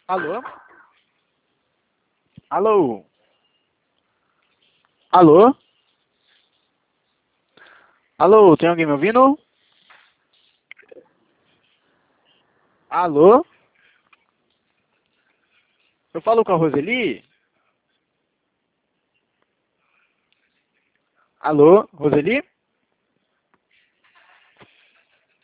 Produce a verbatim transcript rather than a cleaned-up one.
Alô? Alô? Alô? Alô, tem alguém me ouvindo? Alô? Eu falo com a Roseli? Alô, Roseli?